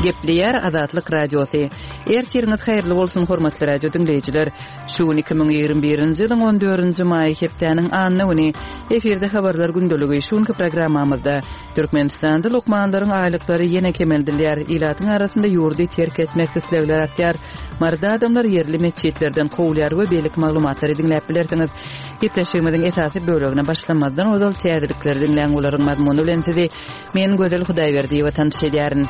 Gepleyer Azatlyk Radiosu. Ertiriniz hayırlı bolsun hormatly radio dinleyijiler. Şu 2021-nji ýylyň 14-nji maý hepdeniň anyny uny efirde habarlar gündöligi şunky programmamyzda Türkmenistanda lokmanlaryň aýlyklary ýene kemeldilýär. Ilatyň arasynda ýurdy terk etmek islegler artýar. Marda adamlar yerli meçhitlerden gowulýar we belik maglumatlary dinläp bilersiňiz. Gepleşigimiziň esasy bölegine başlamazdan ozal täzelikleri dinleýän olaryň mazmuny bilen sizi men Gözel Hudaýberdiýewa tanışy edýärin.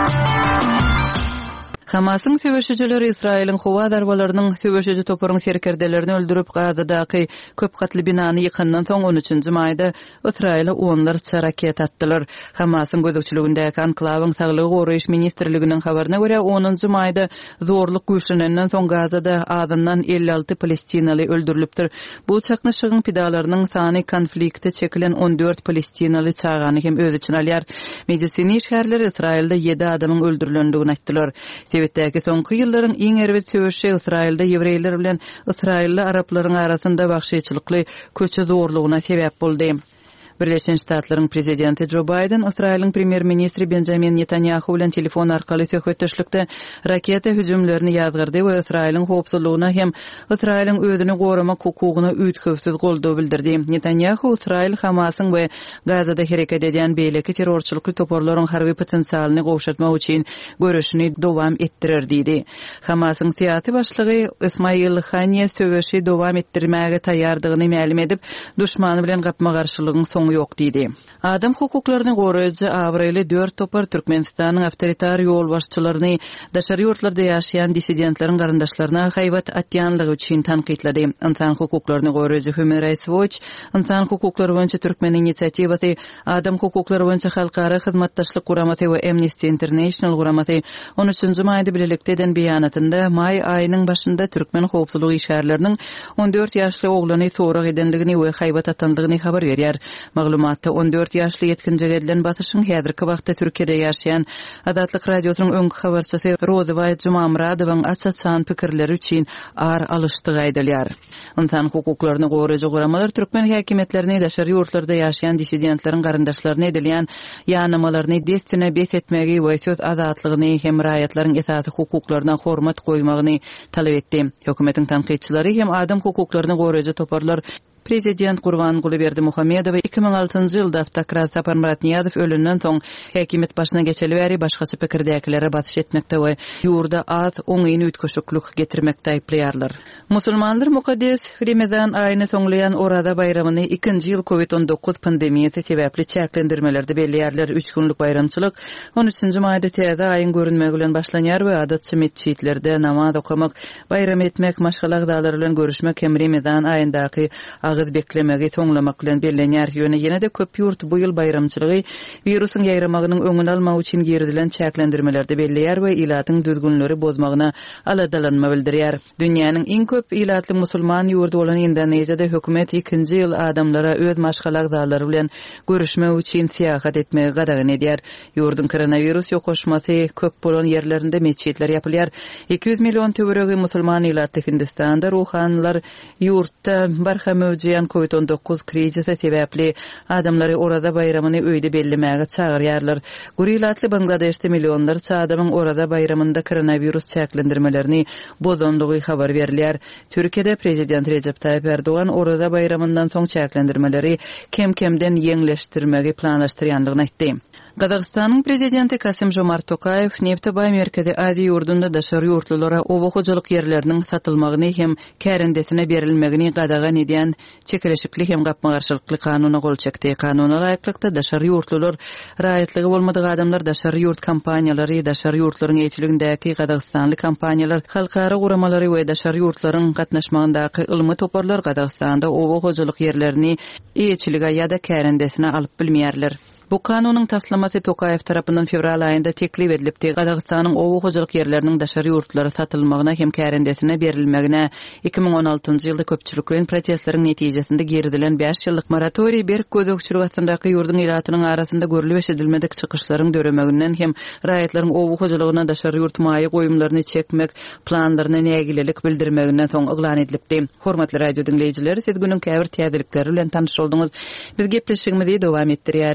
Hamasyň söwüşçileri Israýelyň howa darbalarynyň söwüşçi toparyň serkerdelerini öldürüp Gazadaky köp katly binany ýykandan soň 13-nji maýda Israýla onlarça raket atdylar. Hamasyň gözükçiligindäki anklawyň saglygy goraýyş ministrliginiň habaryna görä 10-njy maýda zorluk güýçlenenden soň Gazada azyndan 56 palestinaly öldürilipdir. Bu çaknaşygyň pidalarynyň sany konflikte çekilen 14 palestinaly çağany hem öz için alýar. Medisini şäherler Israýilde 7 adamyň öldürilendigini aýtdylar. Tebetdäki soňky ýyllaryň iň erbet söwüşi Israýilde ýewreýler bilen Israýilli araplaryň arasynda wagşyçylykly köçe zorlugyna sebäp boldy. Birleşen Ştatlaryň prezidenti Joe Biden Israýlyň premier ministri Benjamin Netanyahu bilen telefon arkaly söhbetdeşlikde raketa hüjümlerini ýazgyrdy we Israýlyň howpsuzlygyna hem Israýlyň özüni goramak hukugyna üýtgewsiz goldaw bildirdi. Netanyahu Israýil Hamasyň we Gazada hereket edýän beýleki terrorçylykly toparlaryň harby potensialyny gowşatmak üçin görüşini dowam etdirer diýdi. Hamasyň syýasy başlygy Ismail Haniyeh söwüşi dowam etdirmäge taýýardygyny ma'lum edip, duşmany bilen gapma garşylygyň soňy ýok diýdi. Adam hukuklaryny goraýjy Avreli 4 topar Türkmenistanyň awtoritar ýol başçylaryny daşary ýurtlarda ýaşaýan dissidentleriň garandaşlaryna haýbat atýanlygy üçin tanqidlady. Insan hukuklaryny goraýjy Human Rights Watch, Insan hukuklary boýunça Türkmen inisiatywasy, Adam hukuklary boýunça halkara hyzmatdaşlyk guramaty we Amnesty International guramaty 13-nji maýda birlikde eden beýanatynda maý aýynyň başynda Türkmen howpsuzlygy işgärleriniň 14 ýaşly oglany sorak edenligini we haýbat atandygyny habar berýär. Maglumatda 14 ýaşly ýetkinjige edilen basyşyň häzirki wagtda Türkiýede ýaşaýan Azatlyk radiosynyň öňkü habarçysy Rozaway Jumamradowyň açaçan pikirleri üçin ar alışdygy aýdylýar. Insan hukuklaryny goraýjy guramalar Türkmen häkimetlerini daşary ýurtlarda ýaşaýan dissidentleriň garandaşlaryna edilýän ýanamalaryny destine bes etmegi we söz azatlygyny hem raýatlaryň esasy hukuklaryna hormat goýmagyny talap etdi. Hökümetiň tanqidçilari hem adam hukuklaryny goraýjy toparlar Prezident Gurbanguly Berdimuhammedow 2006-njy ýylda Avtokrat Sapar Muratniýazow ölünden soň häkimet başyna geçeli bäri başgasy pikirdäkilere basyş etmekde we ýurda az oňyny ütköşüklük getirmekde aýplaýarlar. Musulmanlar mukaddes Ramazan aýyny soňlaýan Orada bayramyny 2-nji ýyl COVID-19 pandemiýasy sebäpli çäklendirmelerde belliýärler. 3 günlük bayramçylyk 13-nji maýda täze aýyň görünmegi bilen başlanýar we adatçy meçhitlerde namaz okamak, bayram etmek, maşgalagdalary bilen görüşmek hem Ramazan aýyndaky ağız beklemegi toňlamak bilen bellenýär. Ýöne-de köp ýurt bu ýyl bayramçylygy wirusyň ýaýramagynyň öňüni almak üçin geridilen çäklendirmelerde belleýär we ilatyň düzgünleri bozmagyna aladalanma bildirýär. Dünýäniň iň köp ilatly musulman ýurdu bolan Indoneziýada hökümet 2-nji ýyl adamlara öz maşgalagdalary bilen görüşmek üçin seýahat etmegi gadagan edýär. Ýurdun koronavirus ýokoşmasy köp bolan ýerlerinde meçhitler ýapylýar. 200 million töweregi musulman ilatly Hindistanda ruhanlar ýurtda barham COVID-19 krizisi sebäpli adamlary Orada bayramyny öýde bellemäge çagyrýarlar. Gurilatly Bangladeşde millionlarça adamyň Orada bayramynda koronavirus çäklendirmelerini bozandygy habar berilýär. Türkiýede prezident Recep Tayyip Erdoğan Orada bayramyndan soň çäklendirmeleri kem-kemden ýeňleşdirmegi planlaşdyrýandygyny aýtdy. Gazagystanyň prezidenti Kasym-Jomart Tokayew Neftebay Merkezi Aziýa ýurdunda daşary ýurtlylara owa hojalyk ýerleriniň satylmagyny hem kärendesine berilmegini gadagan edýän çekileşikli hem gapma garşylykly kanuny gol çekdi. Kanuny laýyklykda daşary ýurtlylar raýatlygy bolmadyk adamlar daşary ýurt kompaniýalary, daşary ýurtlaryň eýçiligindäki Gazagstanly kompaniýalar, halkara guramalary we daşary ýurtlaryň gatnaşmagyndaky ylmy toparlar Gazagstanda owa hojalyk ýerlerini eýçilige ýa-da kärendesine alyp bilmeýärler. Bu kanunyň taslamasy Tokayew tarapyndan fevral aýynda teklip edilipdi. Gazagstanyň owa hojalyk ýerleriniň daşary ýurtlary satylmagyna hem kärendesine berilmegine 2016-njy ýylda köpçüliklen protestleriň netijesinde geridilen 5 ýyllyk moratoriýy berk gözükçülük astandaky ýurdun ilatynyň arasynda görülip eşidilmedik çykyşlaryň döremeginden hem raýatlaryň owa hojalygyna daşary ýurt maýy goýumlaryny çekmek planlaryna nägilelik bildirmeginden soň eglan edilipdi. Hormatly radio dinleýijiler, siz günüň käbir täzelikleri bilen tanyş boldyňyz. Biz gepleşigimizi dowam etdirýär.